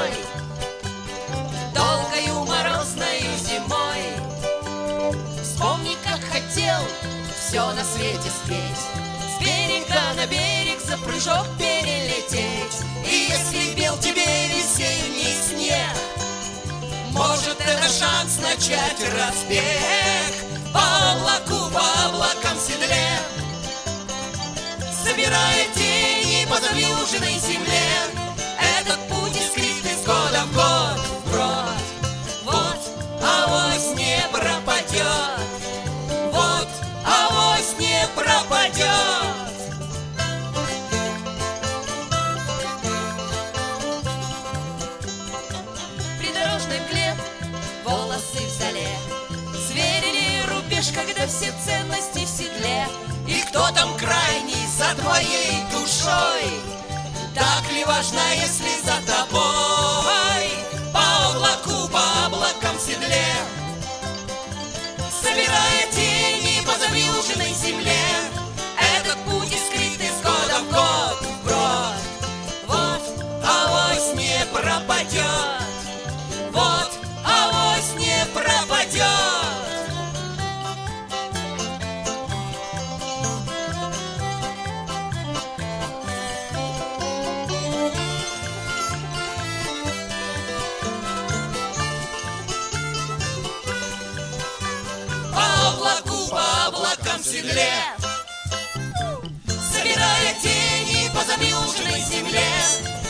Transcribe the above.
тобой долгою морозною зимой. Вспомни, как хотел все на свете спеть, с берега на берег за прыжок перелететь. И если бел тебе весенний снег, может, это шанс начать разбег. По облаку, по облакам в седле, собирая тени по завьюженной земле. Этот путь искрит из года в год вброд. Вот авось не пропадет, вот авось не пропадет. Придорожный плед, волосы в зале, сверили рубеж, когда все ценности в седле. И кто там крайний за твоей душой? Так ли важно, если за тобой? По облаку, по облакам в седле, собирая тени по завьюженной земле. Этот путь искрит из года в год вброд. Вот авось не пропадет, вот авось не пропадет. По облакам в седле, собирая тени по завьюженной земле.